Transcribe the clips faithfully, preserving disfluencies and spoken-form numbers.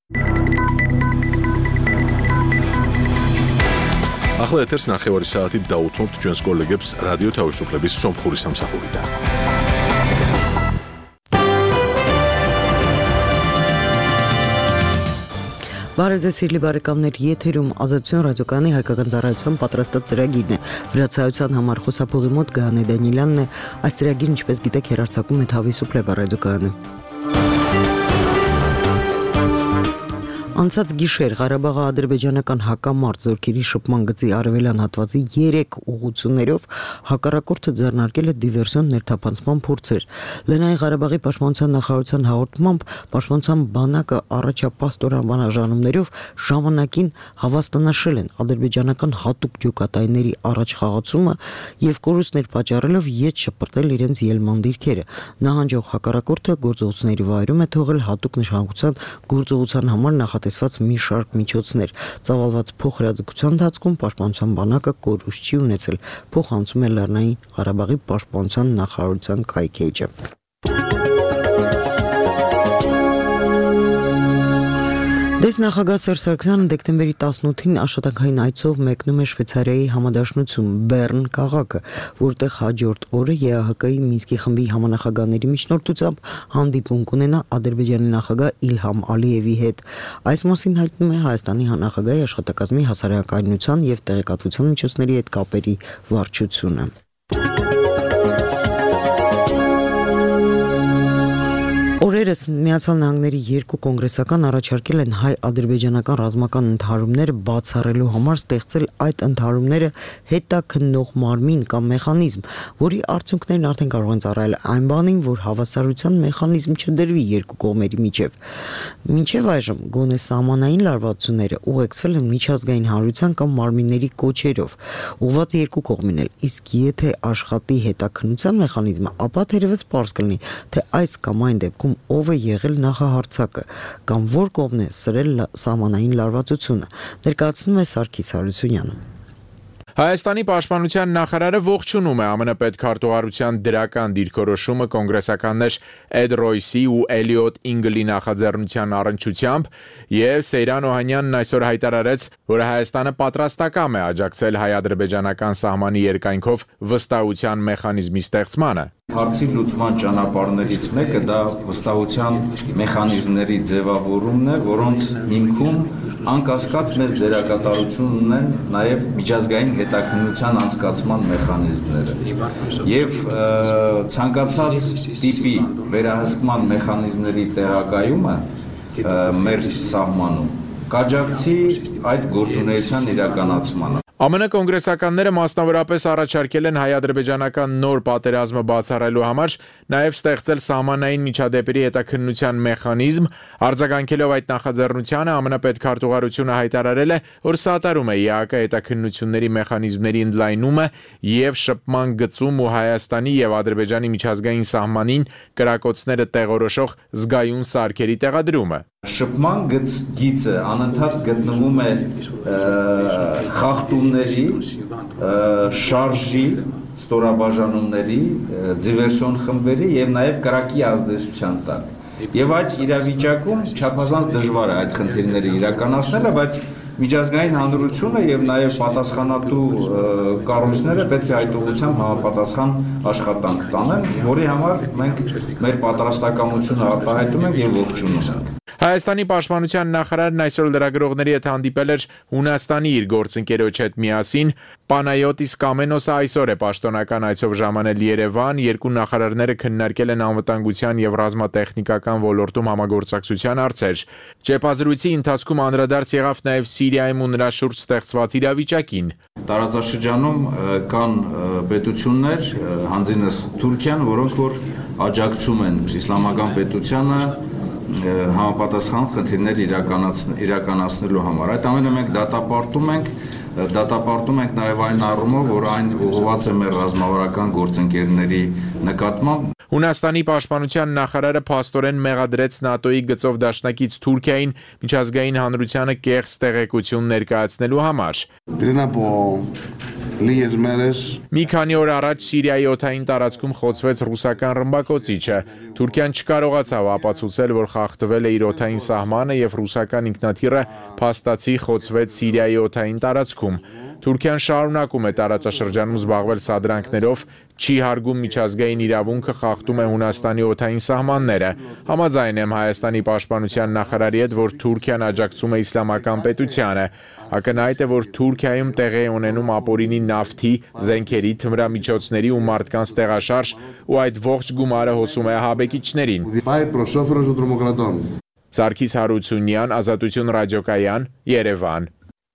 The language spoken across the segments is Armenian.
ახლა ეთერს ნახევარი საათით დაუთმობთ ჩვენს კოლეგებს რადიო თავისუფლების სომხური სამსახურიდან. Բարեձեզ սիրելի բարեկամներ, եթերում ազատություն ռադիոկայանի հայկական ծառայության պատրաստած ծրագիրն է։ Վրացայության համար խոսափողի մոտ Գայանե Դանիելյանն է։ Այս ծրագիրը, ինչպես գիտեք, հեռարձակում է Თავისუფლება ռադիոկայանը։ Անցած գիշեր Ղարաբաղի ադրբեջանական հակամարտ զորքերի շփման գծի արևելյան հատվածի երեք ուղղություններով հակառակորդը ձեռնարկել է դիվերսիոն ներթափանցման փորձեր։ Լեռնային Ղարաբաղի պաշտպանության նախարարության հաղորդմամբ պաշտպանության բանակը առաջապատстоրական բանաժանումներով ժամանակին հավաստանշել են ադրբեջանական հատուկ ջոկատայինների առաջխաղացումը եւ կորուստներ պատճառելով ետ շպրտել իրենց ելման դիրքերը։ Նահանջող հակառակորդը գործողությունների վայրում է թողել հատուկ նշանակության գործողության համար նախատեսված մի շարք միջոցներ։ Ծավալված փոխհրաձգության ընթացքում պաշտպանության բանակը կորուստ չի ունեցել, փոխանցում է Լեռնային Ղարաբաղի պաշտպանության նախարարության կայքէջը։ Դես նախագահ Սերժ Սարգսյանը դեկտեմբերի տասնութին աշխատանքային այցով մեկնում է Շվեյցարիայի համադաշնություն Բեռն քաղաքը, որտեղ հաջորդ օրը ԵԱՀԿ-ի Մինսկի խմբի համանախագահների միջնորդությամբ հանդիպում կունենա Ադրբեջանի նախագահ Իլհամ Ալիևի հետ։ Այս մասին հայտնում է Հայաստանի նախագահի աշխատակազմի հասարակայնության եւ տեղեկատվության միջոցների հետ կապերի վարչությունը։ Օրերս Միացյալ Նահանգների երկու կոնգրեսական առաջարկել են հայ-ադրբեջանական ռազմական ընդհարումները բացառելու համար ստեղծել այդ ընդհարումները հետաքննող մարմին կամ մեխանիզմ, որի արդյունքներն արդեն կարող են ծառայել այն բանին, որ հավասարության մեխանիզմ չդրվի երկու կողմերի միջև։ Մինչև այժմ գոնե սահմանային լարվածությունները ուղեկցվել են միջազգային հանրության կամ մարմինների կոչերով, ուղղված երկու կողմին էլ, իսկ եթե աշխատի հետաքննության մեխանիզմը, ապա թերևս պարզ կլինի, թե այս կամ այն դեպքում ով է եղել նախահարցակը կամ որ կողմն է սրել սահմանային լարվածությունը, ներկայացնում է Սարգիս Հարությունյանը։ Հայաստանի պաշտպանության նախարարը ողջունում է ԱՄՆ պետքարտուղարության դրական դիրքորոշումը կոնգրեսականներ Էդ Ռոյսի ու Էլիոտ Ինգլի նախաձեռնության առնչությամբ եւ Սեյրան Օհանյանն այսօր հայտարարեց, որ Հայաստանը պատրաստակամ է աջակցել հայ-ադրբեջանական սահմանի երկայնքով վստահության մեխանիզմի ստեղծմանը։ Հարցի լուծման ճանապարհներից մեկը դա վստահության մեխանիզմների ձևավորումն է, որոնց հիմքում անկասկած մեծ դերակատարություն ունեն նաև միջազգային հետաքննության անցկացման մեխանիզմները։ Եվ ցանկացած տիպի վերահսկման մեխանիզմների տեղակայումը մեր սահմանում կաջակցի այդ գործունեության իրականացմանը։ ԱՄՆ կոնգրեսականները մասնավորապես առաջարկել են հայ-ադրբեջանական նոր պատերազմը բացառելու համար նաև ստեղծել սահմանային միջադեպերի հետաքննության մեխանիզմ, արձագանքելով այդ նախաձեռնությանը ԱՄՆ պետքարտուղարությունը հայտարարել է, որ սատարում է ԵԱՀԿ հետաքննությունների մեխանիզմների ընդլայնումը եւ շփման գծում ու Հայաստանի եւ Ադրբեջանի միջազգային սահմանին կրակոցները տեղորոշող զգայուն սարքերի տեղադրումը։ Շփման գիծը անընդհատ գտնվում է խախտումների, շարժի, ստորաբաժանումների, դիվերսիոն խմբերի եւ նաեւ կրակի ազդեցության տակ։ Եվ այդ իրավիճակում չափազանց դժվար է այդ խնդիրները իրականացնելը, բայց միջազգային հանրությունը եւ նաեւ պատասխանատու կառույցները պետք է այդ ուղղությամբ համապատասխան աշխատանք տանեն, որի համար մենք մեր պատրաստակամությունը արտահայտում ենք եւ ողջունում ենք։ Հայաստանի պաշտպանության նախարարն այսօր լրագրողների հետ հանդիպել էր Հունաստանի իր գործընկերոջ հետ միասին։ Պանայոտիս Կամենոսը այսօր է պաշտոնական այցով ժամանել Երևան, երկու նախարարները քննարկել են անվտանգության եւ ռազմատեխնիկական ոլորտում համագործակցության հարցեր։ Ճեպազրույցի ընթացքում անդրադարձ եղավ նաեւ Սիրիայում ու նրա շուրջ ստեղծված իրավիճակին։ Տարածաշրջանում կան պետություններ, հանձինս Թուրքիան, որոնք որ աջակցում են իսլամական պետությանը համապատասխան խնդիրներ իրականացնելու համար։ Այդ ամենը մենք դատապարտում ենք, դատապարտում ենք նաև այն առումով, որ այն ուղղված է մեր ռազմավարական գործընկերների նկատմամբ։ Հունաստանի պաշտպանության նախարարը փաստորեն մեղադրեց ՆԱՏՕ-ի գծով դաշնակից Թուրքիային միջազգային հանրությանը կեղծ տեղեկություն ներկայացնելու համար։ λίγες μέρες. Մի քանի օր առաջ Սիրիայի օդային տարածքում խոցվեց ռուսական ռմբակոծիչը։ Թուրքիան չկարողացավ ապացուցել, որ խախտվել է իր օդային սահմանը եւ ռուսական ինքնաթիռը փաստացի խոցվեց Սիրիայի օդային տարածքում։ Թուրքիան շարունակում է տարածաշրջանում զբաղվել սադրանքներով, չի հարգում միջազգային իրավունքը, խախտում է Հունաստանի օդային սահմանները։ Համաձայն եմ Հայաստանի պաշտպանության նախարարի հետ, որ Թուրքիան աջակցում է իսլամական պետությանը։ Ակնհայտ է, որ Թուրքիայում տեղի է ունենում ապօրինի նավթի, զենքերի, թմրամիջոցների ու մարդկանց տեղաշարժ, ու այդ ողջ գումարը հոսում է ահաբեկիչներին։ Սարգիս Հարությունյան, Ազատություն ռադիոկայան, Երևան։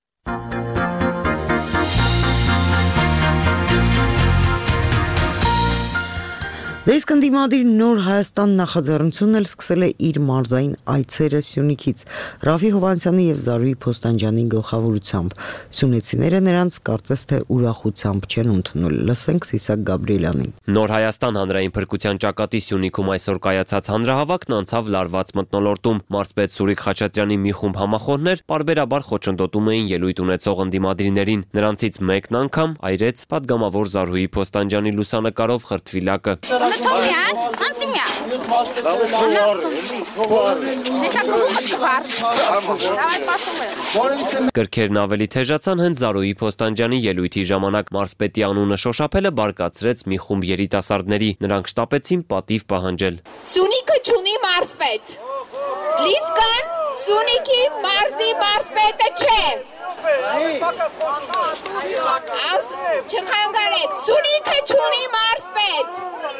Դե իսկ ընդդիմադիր Նոր Հայաստան նախաձեռնությունն էլ սկսել է իր մարզային այցերը Սյունիքից։ Ռաֆի Հովհաննիսյանի եւ Զարուհի Փոստանջյանի գլխավորությամբ սյունեցիները նրանց կարծես թե ուրախությամբ չեն ընդունել։ Լսենք Սիսակ Գաբրիելյանին։ Նոր Հայաստան հանրային փրկության ճակատի Սյունիքում այսօր կայացած հանրահավաքն անցավ լարված մթնոլորտում։ Մարզպետ Սուրիկ Խաչատրյանի մի խումբ համախոհներ պարբերաբար խոչընդոտում էին ելույթ ունեցող ընդդիմադիրներին։ Նրանցից մեկն անգամ այրեց պատգամավոր Զարուհի Փոստանջյանի լուսանկարով խրտվիլակը։ Կրքերն ավելի թեժացան հենց Զարուհի Փոստանջյանի ելույթի ժամանակ։ Մարզպետի անունը շոշափելը բարկացրեց մի խումբ երիտասարդների։ Նրանք շտապեցին պատիվ պահանջել։ Սյունիքը չունի մարզպետ։ Լիսկան Սյունիքի մարզի մարզպետը չէ։ Չխանգարեք, Սյունիքը չունի մարզպետ։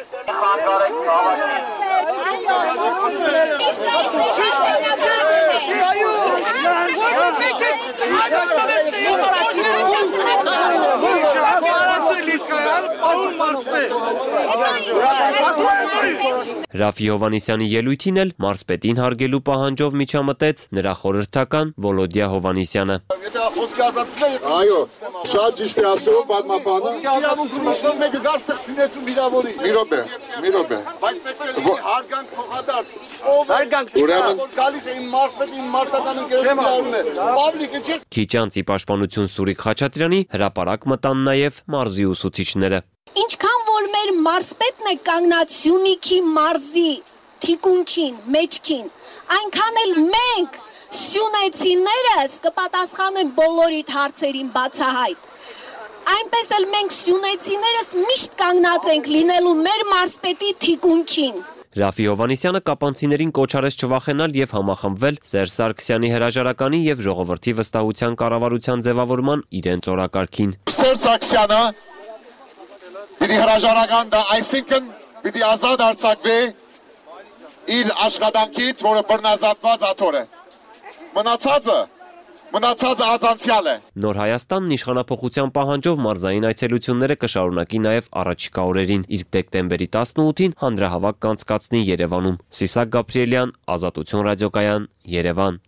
Ռաֆի Հովհաննիսյանի ելույթին էլ մարզպետին հարգելու պահանջով միջամտեց նրա խորհրդական Վոլոդիա Հովհաննիսյանը։ Այո, շատ ճիշտ է ասում պատմաբանը։ Իրավունք ունի մեկը գաց տխսինեցում վիրավորի։ Մի րոպե, մի րոպե։ Բայց պետք է հարգանք փոխադարձ։ Ով ուրեմն գալիս է իմ մարզպետի մարտական ընկերությունը։ Պավլիկը չէ։ Քիչ անց ի պաշտպանություն Սուրիկ Խաչատրյանի հրապարակ մտան նաև մարզի ուսուցիչները։ Ինչքան որ մեր մարզպետն է կանգնած Սյունիքի մարզի թիկունքին, մեջքին, այնքան էլ մենք սյունեցիներս կպատասխանեն բոլորիդ հարցերին բացահայտ։ Այնպես էլ մենք սյունեցիներս միշտ կանգնած ենք լինելու մեր մարզպետի թիկունքին։ Ռաֆի Հովհաննիսյանը կապանցիներին կոչ արեց չվախենալ եւ համախմբվել Սերժ Սարգսյանի հրաժարականի եւ ժողովրդի վստահության կառավարության ձևավորման իրենց օրակարգին։ Սերժ Սարգսյանը պիտի հրաժարական դա, այսինքն պիտի ազատ արձակվի իր աշխատանքից, որը բռնազավթված աթոր է։ Մնացածը Մնացածը ազանցյալ է։ Նոր Հայաստանն իշխանափոխության պահանջով մարզային այցելությունները կշարունակի նաև առաջիկա օրերին, իսկ դեկտեմբերի տասնութին հանրահավաք կանցկացնի Երևանում։ Սիսակ Գաբրիելյան, Ազատություն ռադիոկայան, Երևան։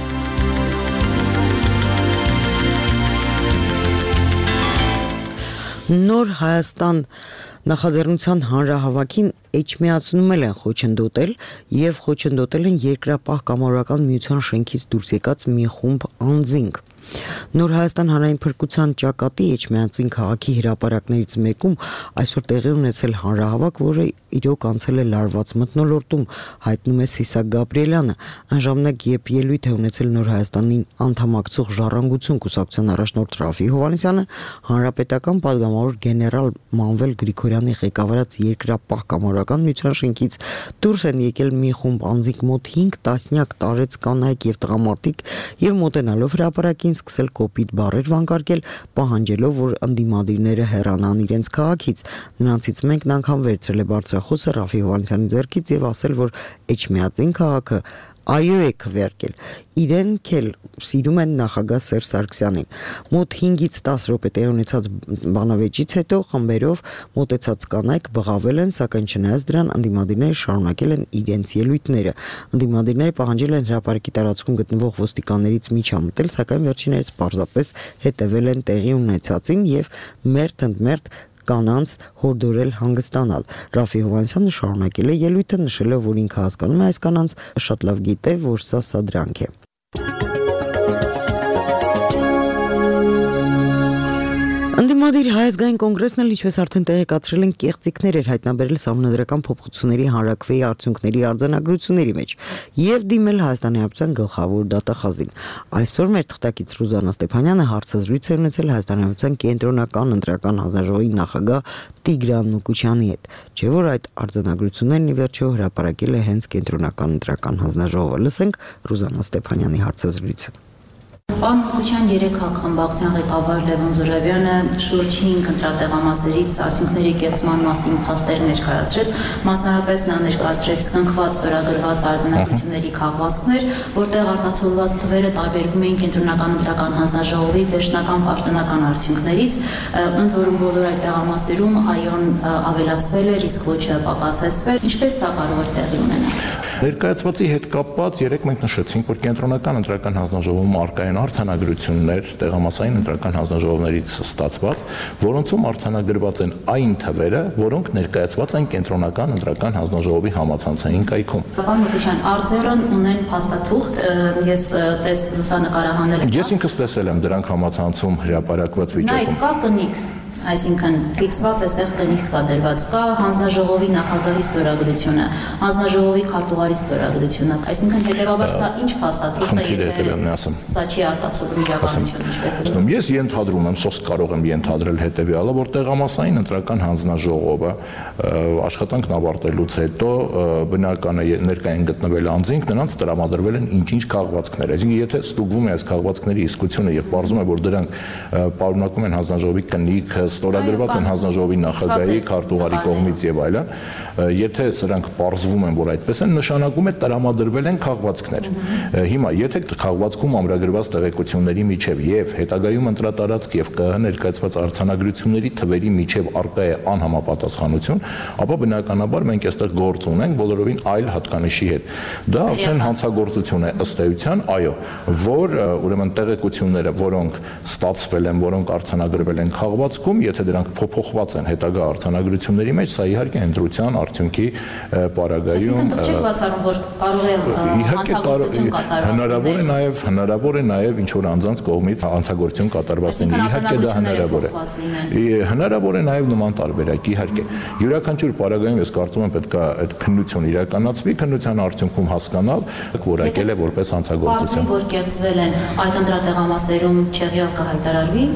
Նոր Հայաստան նախաձեռնության հանրահավաքին էջմիածնում են խոչընդոտել եւ խոչընդոտել են երկրապահ կամավորական միության շենքից դուրս եկած մի խումբ անձինք։ Նոր Հայաստան հանրային փրկության ճակատի Էջմիածին քաղաքի հրապարակներից մեկում այսօր տեղի ունեցել հանրահավաք, որը իրոք անցել է լարված մթնոլորտում, հայտնում է Սիսակ Գաբրիելյանը։ Այն ժամանակ, երբ ելույթ է ունեցել Նոր Հայաստանին անդամակցող Ժառանգություն կուսակցության առաջնորդ Ռաֆի Հովհաննիսյանը, հանրապետական падգամավոր գեներալ Մանվել Գրիգորյանի ղեկավարած երկրապահ կամավորական միության շենքից դուրս են եկել մի խումբ անձինք, մոտ հինգ տասնյակ տարեց կանայք եւ տղամարդիկ, եւ մոտենալով հրապարակին սկսել կոպիտ բառեր վանկարկել, պահանջելով, որ ընդդիմադիրները հեռանան իրենց քաղաքից։ Նրանցից մեկն անգամ վերցրել է բարձրախոսը Ռաֆի Հովհաննիսյանի ձեռքից եւ ասել, որ Էջմիածին քաղաքը այո է քվերկել։ Իրենք էլ սիրում են նախագահ Սերժ Սարգսյանին։ Մոտ հինգից տասը րոպե տեղի ունեցած բանավեճից հետո խմբերով մոտեցած կանայք բղավել են, սակայն չնայած դրան ընդդիմադիրները շարունակել են իրենց ելույթները։ Ընդդիմադիրները պահանջել են հրապարակի տարածքում գտնվող ոստիկաններից միջամտել, սակայն վերջիններս պարզապես հետևել են տեղի ունեցածին եւ մերթ ընդ մերթ կանանց հորդորել հանգստանալ։ Ռաֆի Հովհաննիսյանը շարունակել է ելույթը, նշելով, որ ինքը հասկանում է այս կանանց, շատ լավ գիտե, որ սա սադրանք է։ Համադիր հայազգային կոնգրեսն էլ ինչպես արդեն տեղեկացրել են կեղծիքներ էր հայտնաբերել սահմանադրական փոփոխությունների հանրակրվեի արդյունքների արձանագրությունների մեջ եւ դիմել Հայաստանի Հանրապետության գլխավոր դատախազին։ Այսօր մեր թղթակից Ռուզաննա Ստեփանյանը հարցազրույց է ունեցել Հայաստանի Հանրապետության կենտրոնական ընտրական հանձնաժողովի նախագահ Տիգրան Նուկուչյանի հետ, չէ՞ որ այդ արձանագրություններն ի վերջո հրապարակել է հենց կենտրոնական ընտրական հանձնաժողովը։ Լսենք Ռուզաննա Ստեփանյանի հարցազրույցը։ Պարոն Նուկուչյան, երեք հակխմբակցության ղեկավար Լևոն Զուրաբյանը շուրջ հինգ ընտրատեղամասերից արդյունքների կեղծման մասին փաստեր ներկայացրեց, մասնարարպես նա ներկայացրեց կնքված ստորագրված արձանագրությունների քաղվածքներ, որտեղ արտացոլված թվերը տարբերվում էին կենտրոնական ընտրական հանձնաժողովի վերջնական պաշտոնական արդյունքներից, ընդ որում բոլոր այդ տեղամասերում այոն ավելացվել էր, իսկ ոչը պակասեցվել, ինչպես սա կարող է տեղի ունենալ։ Ներկայացվածի հետ կապված երեք մենք նշեցինք, որ կենտրոնական ընտրական հանձնաժողովում արկա են արձանագրություններ տեղամասային ընտրական հանձնաժողովներից ստացված, որոնցում արձանագրված են այն թվերը, որոնք ներկայացված են կենտրոնական ընտրական հանձնաժողովի համացանցային կայքում։ Պարոն Նուկուչյան, արձերն ունեն փաստաթուղթ, ես տես լուսանկարահանել եմ։ Ես ինքս տեսել եմ դրանք համացանցում հրապարակված վիճակում։ Նա կա կնիկ, այսինքն ֆիքսված էստեղ կնիկ կա դրված, կա հանձնաժողովի նախագահի ստորագրությունը, հանձնաժողովի քարտուղարի ստորագրությունը, այսինքն հետևաբար սա ինչ փաստաթուղթ է, եթե սա չի արտացոլում իրականությունը, ինչպես դուրս։ Ես ենթադրում եմ, սոս կարող եմ ենթադրել հետևյալը, որ տեղամասային ընտրական հանձնաժողովը աշխատանքն ավարտելուց հետո բնական է ներկա են գտնվել անձինք, նրանց տրամադրվել են ինչ-ինչ քաղվածքներ, այսինքն եթե ստուգվում է այս քաղվածքների իսկությունը եւ պարզվում է, որ դրանք պարունակում են հանձնաժողովի կնիկ, ստորագրված են հանձնաժողովի նախագահի, քարտուղարի կողմից եւ այլն, եթե սրանք պարզվում են, որ այդպես են, նշանակում է տրամադրվել են քաղվածքներ։ Հիմա եթե քաղվածքում ամրագրված տեղեկությունների միջև եւ հետագայում ընտրատարածք եւ ԿՀ ներկայացված արձանագրությունների թվերի միջև արկա է անհամապատասխանություն, ապա բնականաբար մենք այստեղ գործ ունենք բոլորովին այլ հատկանիշի հետ։ Դա արդեն հանցագործություն է ըստ էության, այո, որ ուրեմն տեղեկությունները, որոնք ստացվել են, որոնք արձանագրվել են քաղվածքում, եթե դրանք փոփոխված են հետագա արձանագրությունների մեջ, սա իհարկե ընտրության արդյունքի պարագայում չեք բացառում, որ կարող է հանցագործություն կատարված հնարավոր է նաև հնարավոր է նաև ինչ որ անձանց կողմից հանցագործություն կատարված լինի, իհարկե դա հնարավոր է։ Հնարավոր է նաև նման տարբերակ, իհարկե։ Յուրաքանչյուր պարագայում ես կարծում եմ պետք է այդ քննություն իրականացվի, քննության արդյունքում հասկանալ, որակել է որպես հանցագործություն։ Որ կեղծվել են այդ ընտրատեղամասերում չեղյալ կհայտարարվի։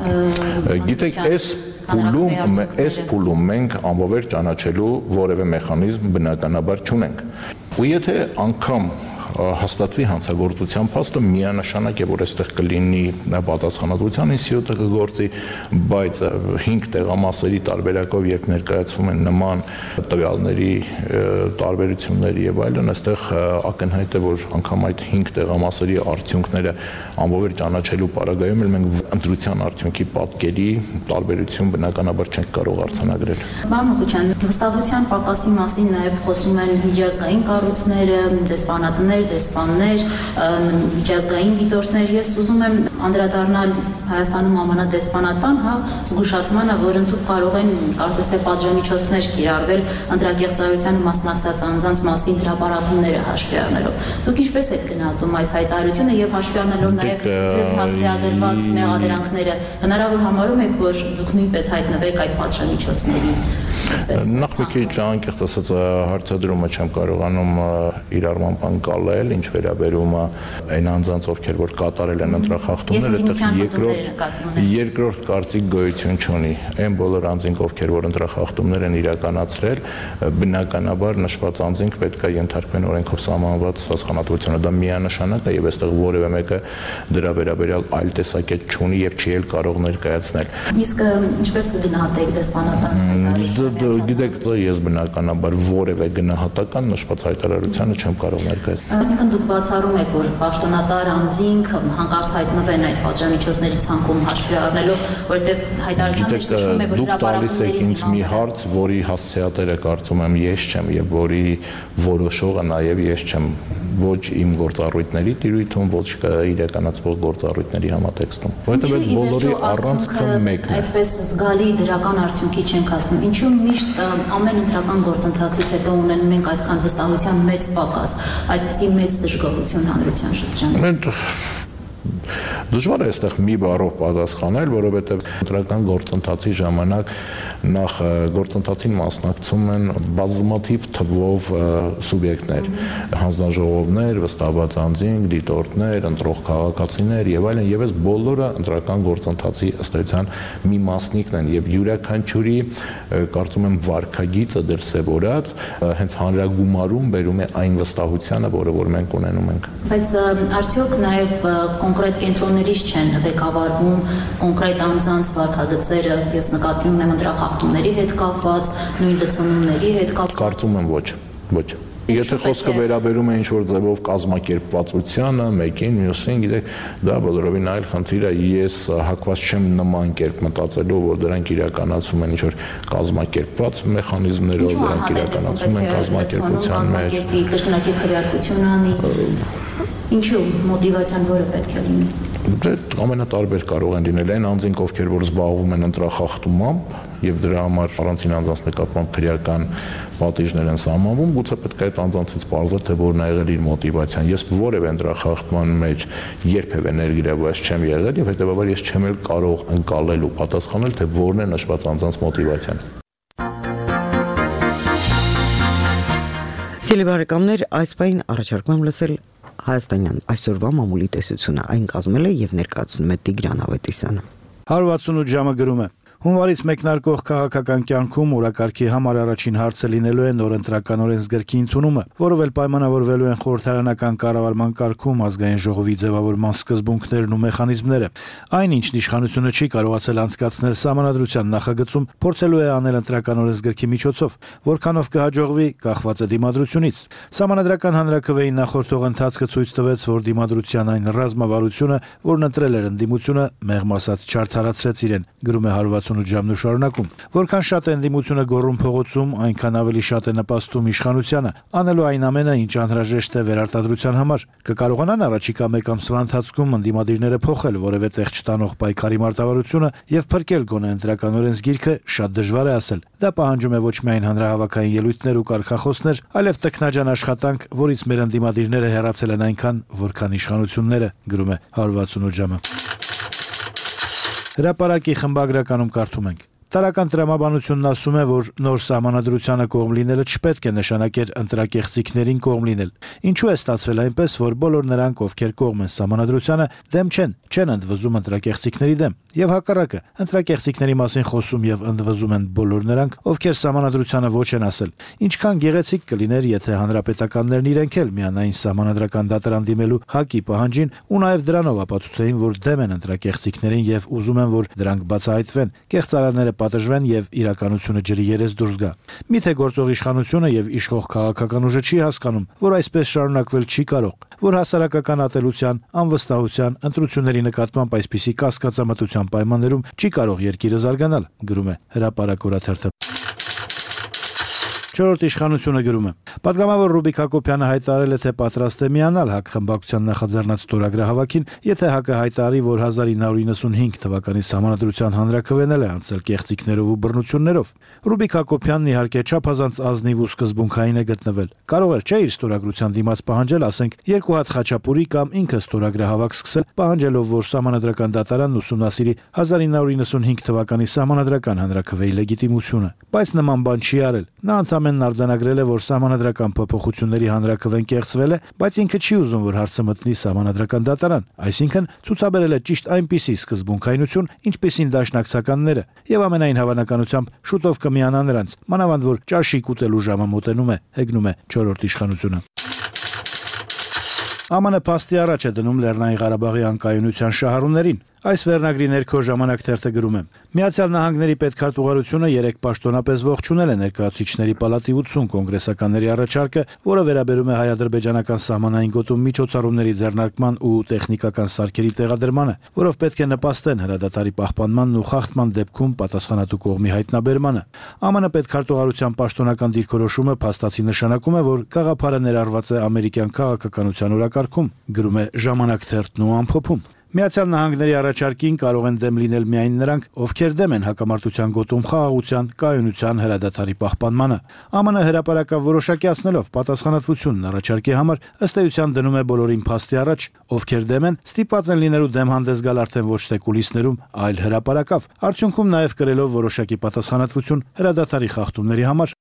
Գիտեք, այս փուլում այս փուլում մենք անվավեր ճանաչելու որևէ մեխանիզմ բնականաբար չունենք։ Ու եթե անգամ հաստատվի հանցագործության փաստը, միանշանակ է, որ այստեղ կլինի պատասխանատվության ինստիտուտը կգործի, բայց հինգ տեղամասերի տարբերակով երբ ներկայացվում են նման տվյալների տարբերություններ եւ այլն, այստեղ ակնհայտ է, որ անգամ այդ հինգ տեղամասերի արդյունքները անվավեր ճանաչելու պարագայում էլ մենք ընտրության արդյունքի պատկերի տարբերություն բնականաբար չենք կարող արձանագրել։ Պարոն Նուկուչյան, վստահության պակասի մասին նաև խոսում են միջազգային կառույցները, դեսպանատներ, դեսպաններ, միջազգային դիտորդներ, ես ուզում եմ անդրադառնալ Հայաստանում ԱՄՆ դեսպանատան, հա, զգուշացմանը, որ ընդհանուր կարող են կարծես թե պատժամիջոցներ կիրառվել ընտրակեղծարարությանը մասնակցած անձանց մասին հրապարակումները հաշվի առնելով։ Դուք ինչպես եք գնահատում այս հայտարարությունը եւ հաշվի առնելով նաեւ ձեզ հասցեագրված մեղադրանքները, հնարավոր համարում եք, որ դուք նույնպես հայտնվեք այդ պատժամիջոցների։ Նախ մի քիչ անկեղծ ասած հարցադրումը չեմ կարողանում իրարման բանկալել, ինչ վերաբերում է այն անձանց, ովքեր որ կատարել են ընտրախախտումները, այդտեղ երկրորդ երկրորդ կարծիք գոյություն չունի։ Այն բոլոր անձինք, ովքեր որ ընտրախախտումներ են իրականացրել, բնականաբար նշված անձինք պետք է ենթարկվեն օրենքով սահմանված հասկանալիությանը։ Դա միանշանակ է եւ այստեղ որևէ մեկը դրա վերաբերյալ այլ տեսակետ չունի եւ չի էլ կարող ներկայացնել։ Իսկ ինչպես կգնահատեք դեսպանատան Գիտեք, ես բնականաբար որևէ գնահատական նշված հայտարարությանը չեմ կարող ներկայացնել։ Այսինքն դուք բացառում եք, որ պաշտոնատար անձինք հանկարծ հայտնվեն այդ պատժամիջոցների ցանկում հաշվի առնելով, որովհետև հայտարարության մեջ նշվում է, որ դուք տալիս եք ինձ մի հարց, որի հասցեատերը կարծում եմ ես չեմ եւ որի որոշողը նաեւ ես չեմ, ոչ իմ գործառույթների տիրույթում, ոչ իրականացվող գործառույթների համատեքստում։ Որովհետև այդ բոլորի առանցքը մեկն է։ Այդպես զգալի դրական արդյունքի չենք հասնում։ Ինչու միշտ ամեն ընտրական գործընթացից հետո ունեն մենք այսքան վստահության մեծ պակաս, այսպիսի մեծ դժգոհություն հանրության շրջանում։ Դժվար է այստեղ մի բառով պատասխանել, որովհետև ընտրական գործընթացի ժամանակ նախ գործընթացին մասնակցում են բազմաթիվ թվով սուբյեկտներ, հանձնաժողովներ, վստահված անձինք, դիտորդներ, ընտրող քաղաքացիներ եւ այլն, եւ այս բոլորը ընտրական գործընթացի ըստ էության մի մասնիկն են եւ յուրաքանչյուրի կարծում եմ վարքագիծը դրսևորած հենց հանրագումարում բերում է այն վստահությանը, որը որ մենք ունենում ենք։ Բայց արդյոք նաև կոնկրետ կենտրոններից չեն ղեկավարվում կոնկրետ անձանց վարքագծերը, ես նկատի ունեմ ընտրախախտումների հետ կապված, նույն լցոնումների հետ կապված։ Կարծում եմ ոչ, ոչ։ Եթե խոսքը վերաբերում է ինչ-որ ձևով կազմակերպվածությանը, մեկին, մյուսին, գիտեք, դա բոլորովին այլ խնդիր է, ես հակված չեմ նման կերպ մտածելու, որ դրանք իրականացում են ինչ-որ կազմակերպված մեխանիզմներով, դրանք իրականացում են կազմակերպության մեջ։ Կրկնակի քվեարկություն անի։ Ինչու մոտիվացիան որը պետք է լինի։ Դե ամենատարբեր կարող են լինել այն անձինք, ովքեր որ զբաղվում են ընտրախախտումամբ եւ դրա համար առանցին անձանց նկատմամբ քրեական պատիժներ են սահմանվում, գուցե պետք է այդ անձանցից պարզել, թե որն է եղել իր մոտիվացիան։ Ես որևէ ընտրախախտման մեջ երբևէ ներգրավված չեմ եղել եւ հետեւաբար ես չեմ էլ կարող ընկալել ու պատասխանել, թե որն է նշված անձանց մոտիվացիան։ Սիրելի բարեկամներ, այս պայն առաջարկում եմ լսել հայաստանյան այսօրվա մամուլի տեսությունը, այն կազմել է եւ ներկայացնում է Տիգրան Ավետիսյանը։ հարյուր ութսունութ ժամը գրում է. Հունվարից մեկնարկող քաղաքական կյանքում օրակարգի համար առաջին հարցը լինելու է նոր ընտրական օրենսգրքի ընդունումը, որով էլ պայմանավորվելու են խորհրդարանական կառավարման կարգում ազգային ժողովի ձևավորման սկզբունքներն ու մեխանիզմները։ Այն, ինչն իշխանությունը չի կարողացել անցկացնել Սահմանադրության նախագծում, փորձելու է անել ընտրական օրենսգրքի միջոցով, որքանով կհաջողվի, կախված է դիմադրությունից։ Սահմանադրական հանրաքվեի նախորդող ընթացքը ցույց տվեց, որ դիմադրության այն ռազմավարությունը, որն ընտրել էր ընդդիմությունը, մեղմ ասած չարդարացրեց իրեն, գրում է հարյուր ութսունութ ժամն ու շարունակում։ Որքան շատ է ընդդիմությունը գոռում փողոցում, այնքան ավելի շատ է նպաստում իշխանությանը, անելու այն ամենը, ինչ անհրաժեշտ է վերարտադրության համար։ Կկարողանան առաջիկա մեկ ամսվա ընթացքում ընդդիմադիրները փոխել որևէ տեղ չտանող պայքարի մարտավարությունը եւ փրկել գոնե ընտրական օրենսգիրքը, շատ դժվար է ասել։ Դա պահանջում է ոչ միայն հանրահավաքային ելույթներ ու կարգախոսներ, այլև տքնաջան աշխատանք, որից մեր ընդդիմադիրները հեռացել են այնքան, որքան իշխանությունները, գրում է հարյուր ութսունութ ժամը։ Հրապարակի խմբագրականում կարդում ենք. Տարական տրամաբանությունն ասում է, որ նոր սահմանադրությանը կողմ լինելը չպետք է նշանակեր ընտրակեղծիքներին կողմ լինել։ Ինչու է ստացվել այնպես, որ բոլոր նրանք, ովքեր կողմ են սահմանադրությանը, դեմ չեն, չեն ընդվզում ընտրակեղծիքների դեմ, եւ հակառակը, ընտրակեղծիքների մասին խոսում եւ ընդվզում են բոլոր նրանք, ովքեր սահմանադրությանը ոչ են ասել։ Ինչքան գեղեցիկ կլիներ, եթե հանրապետականներն իրենք էլ միանային սահմանադրական դատարան դիմելու ՀԱԿ-ի պահանջին ու նաեւ դրանով ապացուցեին, որ դեմ են ընտրակեղծիքներին եւ ուզում են, որ դրանք բացահայտվեն, կեղծարանները պատժվեն եւ իրականությունը ջրի երես դուրս գա։ Միթե գործող իշխանությունը եւ իշխող քաղաքական ուժը չի հասկանում, որ այսպես շարունակվել չի կարող, որ հասարակական ատելության, անվստահության, ընտրությունների նկատմամբ այսպիսի կասկածամտության պայմաններում չի կարող երկիրը զարգանալ, գրում է Հրապարակ օրաթերթը։ Չորրորդ իշխանությունը գրում է. Պատգամավոր Ռուբիկ Հակոբյանը հայտարարել է, թե պատրաստ է միանալ ՀԱԿ խմբակցության նախաձեռնած ստորագրահավաքին, եթե ՀԱԿ-ը հայտարարի, որ հազար ինը հարյուր իննսունհինգ թվականի Սահմանադրության հանրաքվեն է անցել կեղծիքներով ու բռնություններով։ Ռուբիկ Հակոբյանն իհարկե չափազանց ազնիվ ու սկզբունքային է գտնվել։ Կարող էր չէ իր ստորագրության դիմաց պահանջել, ասենք, երկու հատ խաչապուրի կամ ինքը ստորագրահավաք սկսել, պահանջելով, որ Սահմանադրական դատարանն ուսումնասիրի հազար ինը հարյուր իննսունհինգ թվականի Սահմանադրական հանրաքվեի լեգիտիմությունը։ Բայց նման բան չի արել։ Նա Ամեն արձանագրել է, որ սահմանադրական փոփոխությունների հանրաքվեն կեղծվել է, բայց ինքը չի ուզում, որ հարցը մտնի սահմանադրական դատարան, այսինքն ցուցաբերել է ճիշտ այնպիսի սկզբունքայնություն, ինչպիսին դաշնակցականները, եւ ամենայն հավանականությամբ շուտով կմիանա նրանց, մանավանդ որ ճաշիկ ուտելու ժամը մոտենում է, հեգնում է չորրորդ իշխանությունը։ ԱՄՆ փաստի առաջ է դնում Լեռնային Ղարաբաղի անկայունության շահառուներին։ Այս վերնագրի ներքո ժամանակ թերթը գրում է. Միացյալ Նահանգների պետքարտուղարությունը երեք պաշտոնապես ողջունել է ներկայացուցիչների պալատի ութսուն կոնգրեսականների առաջարկը, որը վերաբերում է հայ-ադրբեջանական սահմանային գոտում միջոցառումների ձեռնարկման ու տեխնիկական սարքերի տեղադրմանը, որով պետք է նպաստեն հրադադարի պահպանմանն ու խախտման դեպքում պատասխանատու կողմի հայտնաբերմանը։ ԱՄՆ պետքարտուղարության պաշտոնական դիրքորոշումը փաստացի նշանակում է, որ գաղափարը ներառված է ամերիկյան քաղաքականության օրակարգում, գրում է ժամանակ թերթն ու ամփոփում։ Միացյալ Նահանգների առաջարկին կարող են դեմ լինել միայն նրանք, ովքեր դեմ են հակամարտության գոտում խաղաղության, կայունության հրադադարի պահպանմանը։ ԱՄՆ հրապարակավ որոշակիացնելով պատասխանատվությունն առաջարկի համար ըստ էության դնում է բոլորին փաստի առաջ, ովքեր դեմ են, ստիպված են լինելու դեմ հանդես գալ արդեն ոչ թե կուլիսներում, այլ հրապարակավ, արդյունքում նաև կրելով որոշակի պատասխանատվություն հրադադարի խախտումների համար։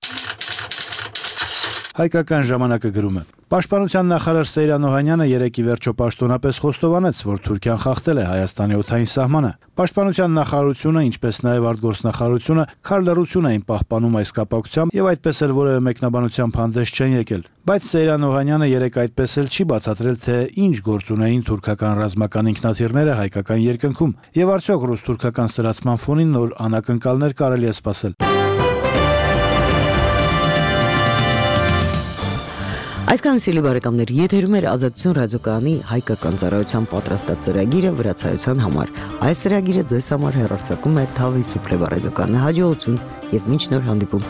Հայկական ժամանակը գրում է. Պաշտպանության նախարար Սեյրան Օհանյանը երեկ ի վերջո պաշտոնապես խոստովանեց, որ Թուրքիան խախտել է Հայաստանի օդային սահմանը։ Պաշտպանության նախարարությունը, ինչպես նաև արտգործնախարարությունը քարլռություն էին պահպանում այս կապակցությամբ եւ այդպես էլ որևէ մեկնաբանությամբ հանդես չեն եկել։ Բայց Սեյրան Օհանյանը երեկ այդպես էլ չի բացատրել, թե ինչ գործ ունեին թուրքական ռազմական ինքնաթիռները հայկական երկնքում եւ արդյոք ռուս-թուրքական սրացման ֆոնին նոր անակնկալներ կարելի է սպասել։ Այսքան սիրելի բարեկամներ, եթերում էր Ազատություն ռադիոկայանի հայկական ծառայության պատրաստած ծրագիրը վրացայության համար։ Այս ծրագիրը ձեզ համար հեռարձակում է Թավի Սուպլեվա ռադիոկայանը։ Հաջողություն եւ մինչ նոր հանդիպում։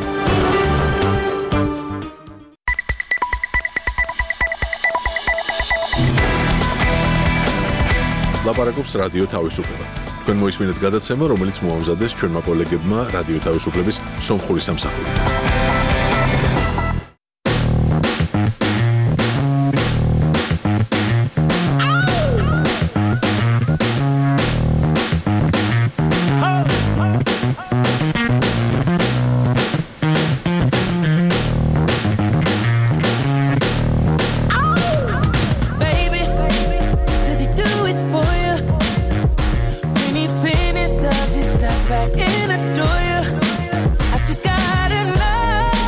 Լապարակոպս ռադիո Թավի Սուպլեվա։ Քան մոյս մինուտ գադացեմը, ռոմելից մոհամզադես չորմա կոլեգեբմա ռադիո Թավի Սուպլեվիս Սոմխորիս ամսախորի։ Does he step back in a door? I just gotta know.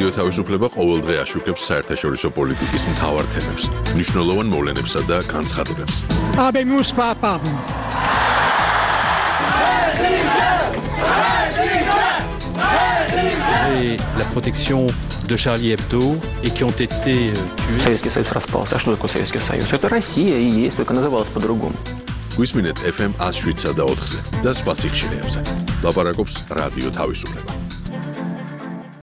რადიო თავისუფლება ყოველდღე აშუქებს საერთაშორისო პოლიტიკის მთავარ თემებს, მნიშვნელოვან მოვლენებსა და განცხადებებს. Habemus papam. Et la protection de Charlie Hebdo et qui ont été tués. Советский Союз распался. А что такое Советский Союз? Это Россия и есть, только называлась по-другому. გვისმინეთ ეფ ემ one oh seven და ოთხზე და სხვა სიხშირეებზე. ლაპარაკობს რადიო თავისუფლება.